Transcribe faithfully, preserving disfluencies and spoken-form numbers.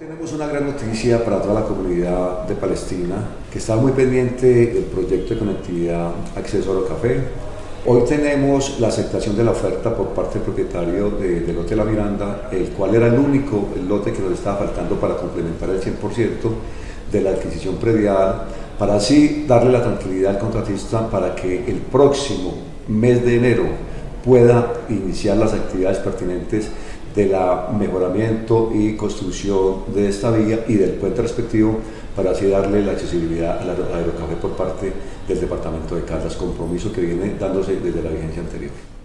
Tenemos una gran noticia para toda la comunidad de Palestina, que está muy pendiente del proyecto de conectividad Acceso Oro Café. Hoy tenemos la aceptación de la oferta por parte del propietario de, del lote La Miranda, el cual era el único el lote que nos estaba faltando para complementar el cien por ciento de la adquisición predial, para así darle la tranquilidad al contratista para que el próximo mes de enero pueda iniciar las actividades pertinentes de la mejoramiento y construcción de esta vía y del puente respectivo, para así darle la accesibilidad al aerocafé por parte del departamento de Caldas, compromiso que viene dándose desde la vigencia anterior.